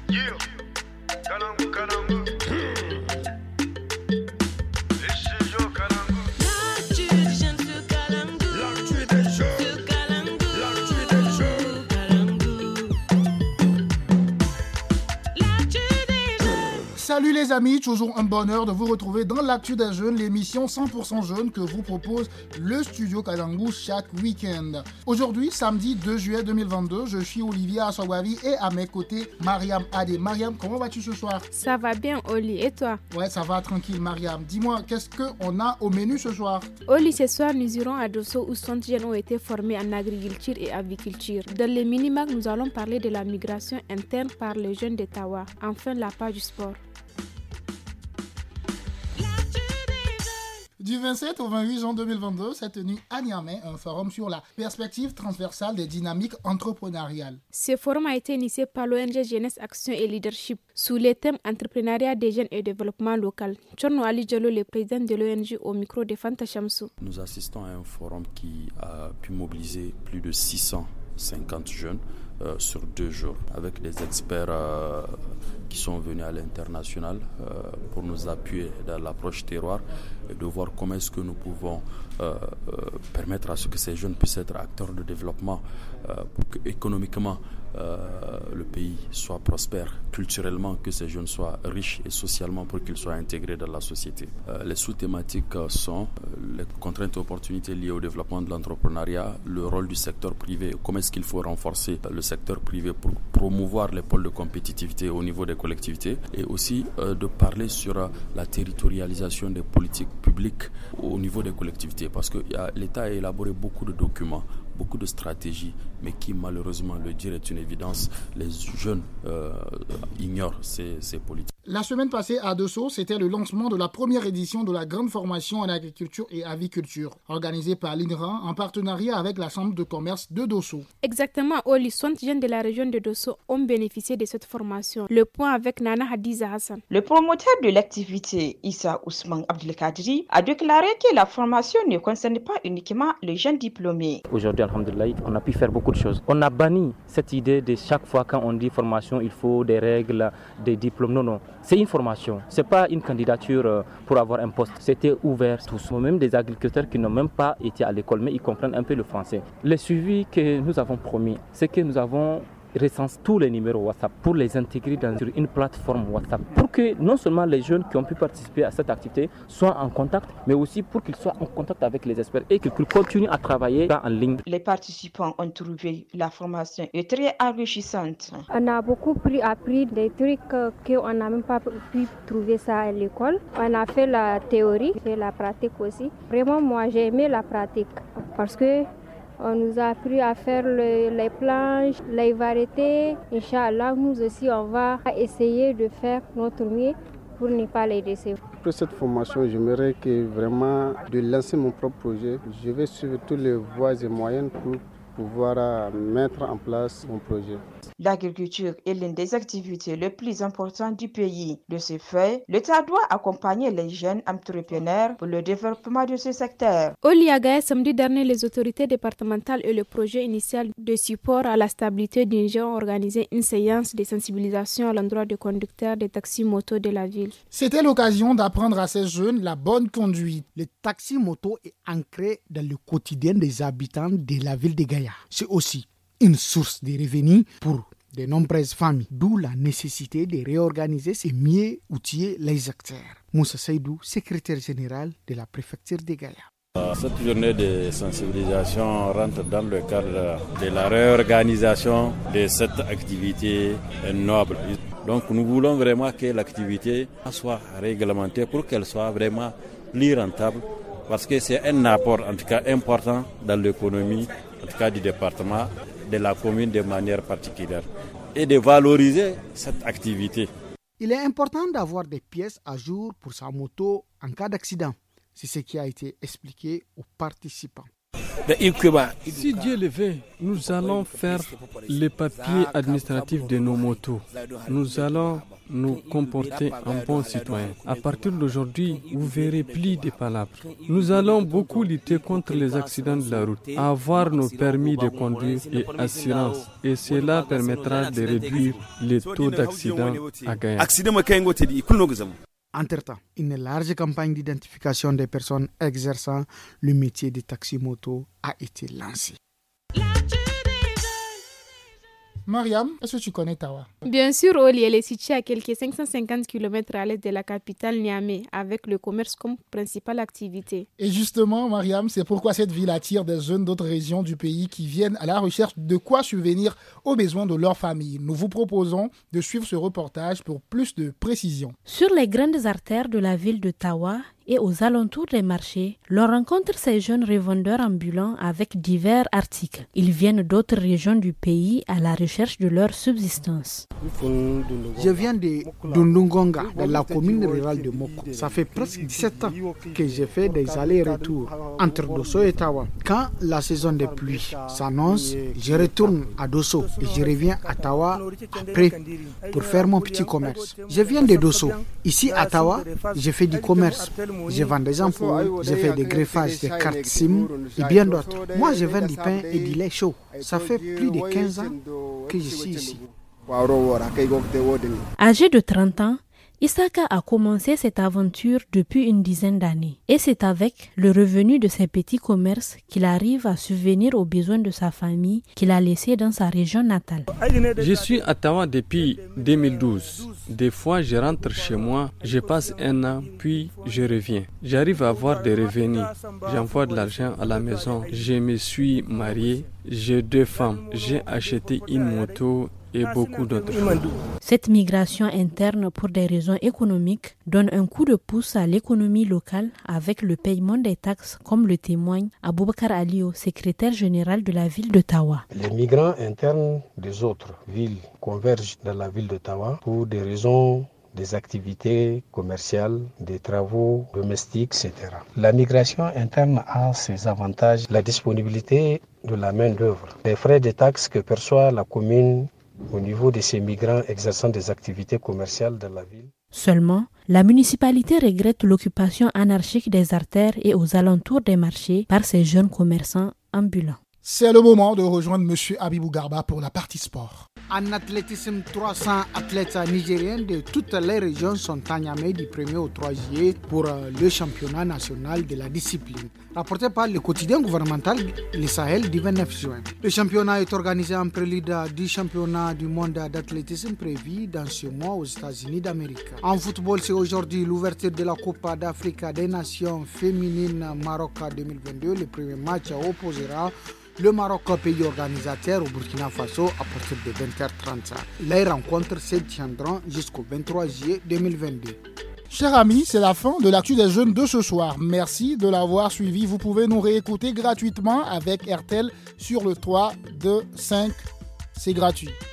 Yeah, Kalangu, Kalangu. Les studios Kalangu. L'actu des jeunes sur Kalangu. L'actu des jeunes sur Kalangu. L'actu des jeunes. Kalangu. L'actu des jeunes. Salut les amis, toujours un bonheur de vous retrouver dans l'actu des jeunes, l'émission 100% jeune que vous propose le studio Kalangu chaque week-end. Aujourd'hui, samedi 2 juillet 2022, je suis Olivier Assogwavi et à mes côtés, Mariam Adé. Mariam, comment vas-tu ce soir? Ça va bien, Oli, et toi? Ouais, ça va tranquille, Mariam. Dis-moi, qu'est-ce qu'on a au menu ce soir? Oli, ce soir, nous irons à Dosso où 60 jeunes ont été formés en agriculture et aviculture. Dans les mini-mags, nous allons parler de la migration interne par les jeunes d'Ottawa. Enfin, la page du sport. Du 27 au 28 juin 2022 s'est tenu à Niamey un forum sur la perspective transversale des dynamiques entrepreneuriales. Ce forum a été initié par l'ONG Jeunesse Action et Leadership sous les thèmes entrepreneuriat des jeunes et développement local. Tchorno Ali Diallo, le président de l'ONG, au micro de Fanta Chamsou. Nous assistons à un forum qui a pu mobiliser plus de 650 jeunes sur 2 jours, avec des experts qui sont venus à l'international pour nous appuyer dans l'approche terroir et de voir comment est-ce que nous pouvons permettre à ce que ces jeunes puissent être acteurs de développement pour que économiquement le pays soit prospère, culturellement que ces jeunes soient riches et socialement pour qu'ils soient intégrés dans la société. Les sous-thématiques sont les contraintes et opportunités liées au développement de l'entrepreneuriat, le rôle du secteur privé, comment est-ce qu'il faut renforcer le secteur privé pour promouvoir les pôles de compétitivité au niveau des collectivités et aussi de parler sur la territorialisation des politiques publiques au niveau des collectivités parce que l'État a élaboré beaucoup de documents, beaucoup de stratégies, mais qui malheureusement, le dire est une évidence, les jeunes ignorent ces politiques. La semaine passée à Dosso, c'était le lancement de la première édition de la grande formation en agriculture et aviculture, organisée par l'INRA en partenariat avec la Chambre de commerce de Dosso. Exactement, Oli, 60 jeunes de la région de Dosso ont bénéficié de cette formation. Le point avec Nana Hadiza Hassan. Le promoteur de l'activité, Issa Ousmane Abdelkadri, a déclaré que la formation ne concerne pas uniquement les jeunes diplômés. Aujourd'hui, alhamdoulilah, on a pu faire beaucoup de choses. On a banni cette idée de chaque fois quand on dit formation, il faut des règles, des diplômes. Non. C'est une formation, ce n'est pas une candidature pour avoir un poste. C'était ouvert tous, même des agriculteurs qui n'ont même pas été à l'école, mais ils comprennent un peu le français. Le suivi que nous avons promis, c'est que nous avons recense tous les numéros WhatsApp pour les intégrer dans une plateforme WhatsApp pour que non seulement les jeunes qui ont pu participer à cette activité soient en contact, mais aussi pour qu'ils soient en contact avec les experts et qu'ils continuent à travailler en ligne. Les participants ont trouvé la formation est très enrichissante. On a beaucoup appris des trucs qu'on n'a même pas pu trouver ça à l'école. On a fait la théorie, fait la pratique aussi. Vraiment, moi, j'ai aimé la pratique parce que on nous a appris à faire les planches, les variétés. Inch'Allah, nous aussi, on va essayer de faire notre mieux pour ne pas les décevoir. Pour cette formation, j'aimerais que vraiment de lancer mon propre projet. Je vais suivre toutes les voies et moyens pour pouvoir mettre en place mon projet. L'agriculture est l'une des activités les plus importantes du pays. De ce fait, l'État doit accompagner les jeunes entrepreneurs pour le développement de ce secteur. Au Liagaï, samedi dernier, les autorités départementales et le projet initial de support à la stabilité du Niger ont organisé une séance de sensibilisation à l'endroit des conducteurs des taxis-motos de la ville. C'était l'occasion d'apprendre à ces jeunes la bonne conduite. Le taxi-moto est ancré dans le quotidien des habitants de la ville de Gaïa. C'est aussi une source de revenus pour de nombreuses familles, d'où la nécessité de réorganiser et mieux outiller les acteurs. Moussa Saïdou, secrétaire général de la préfecture de Gaïa. Cette journée de sensibilisation rentre dans le cadre de la réorganisation de cette activité noble. Donc nous voulons vraiment que l'activité soit réglementée pour qu'elle soit vraiment plus rentable parce que c'est un apport en tout cas important dans l'économie en tout cas du département, de la commune de manière particulière et de valoriser cette activité. Il est important d'avoir des pièces à jour pour sa moto en cas d'accident. C'est ce qui a été expliqué aux participants. Si Dieu le veut, nous allons faire les papiers administratifs de nos motos. Nous allons nous comporter en bons citoyens. À partir d'aujourd'hui, vous verrez plus de palabres. Nous allons beaucoup lutter contre les accidents de la route, avoir nos permis de conduire et assurance. Et cela permettra de réduire les taux d'accidents à Gaïa. Entre-temps, une large campagne d'identification des personnes exerçant le métier de taxi-moto a été lancée. Mariam, est-ce que tu connais Tawa? Bien sûr, Oli, elle est située à quelques 550 km à l'est de la capitale Niamey, avec le commerce comme principale activité. Et justement, Mariam, c'est pourquoi cette ville attire des jeunes d'autres régions du pays qui viennent à la recherche de quoi subvenir aux besoins de leur famille. Nous vous proposons de suivre ce reportage pour plus de précision. Sur les grandes artères de la ville de Tawa et aux alentours des marchés, l'on rencontre ces jeunes revendeurs ambulants avec divers articles. Ils viennent d'autres régions du pays à la recherche de leur subsistance. Je viens de Dundungonga, dans la commune rurale de Moko. Ça fait presque 17 ans que j'ai fait des allers-retours entre Dosso et Tawa. Quand la saison des pluies s'annonce, je retourne à Dosso et je reviens à Tawa après pour faire mon petit commerce. Je viens de Dosso. Ici à Tawa, je fais du commerce. Je vends des ampoules, je fais des greffages de cartes SIM et bien d'autres. Moi, je vends du pain et du lait chaud. Ça fait plus de 15 ans que je suis ici. Âgé de 30 ans, Isaka a commencé cette aventure depuis une dizaine d'années. Et c'est avec le revenu de ses petits commerces qu'il arrive à subvenir aux besoins de sa famille qu'il a laissé dans sa région natale. Je suis à Tawa depuis 2012. Des fois, je rentre chez moi, je passe un an, puis je reviens. J'arrive à avoir des revenus. J'envoie de l'argent à la maison. Je me suis marié. J'ai 2 femmes. J'ai acheté une moto et beaucoup d'autres choses. Cette migration interne pour des raisons économiques donne un coup de pouce à l'économie locale avec le paiement des taxes, comme le témoigne Aboubakar Alio, secrétaire général de la ville de Tawa. Les migrants internes des autres villes convergent dans la ville de Tawa pour des raisons des activités commerciales, des travaux domestiques, etc. La migration interne a ses avantages, la disponibilité de la main-d'œuvre, les frais de taxes que perçoit la commune au niveau de ces migrants exerçant des activités commerciales dans la ville. Seulement, la municipalité regrette l'occupation anarchique des artères et aux alentours des marchés par ces jeunes commerçants ambulants. C'est le moment de rejoindre M. Abibou Garba pour la partie sport. En athlétisme, 300 athlètes nigériens de toutes les régions sont à Niamey du 1er au 3 juillet pour le championnat national de la discipline. Rapporté par le quotidien gouvernemental Le Sahel du 29 juin. Le championnat est organisé en prélude du championnat du monde d'athlétisme prévu dans ce mois aux États-Unis d'Amérique. En football, c'est aujourd'hui l'ouverture de la Coupe d'Afrique des Nations féminines Maroc 2022. Le premier match opposera le Maroc, pays organisateur, au Burkina Faso à partir de 20h30. Les rencontres se tiendront jusqu'au 23 juillet 2022. Chers amis, c'est la fin de l'actu des jeunes de ce soir. Merci de l'avoir suivi. Vous pouvez nous réécouter gratuitement avec RTL sur le 3, 2, 5. C'est gratuit.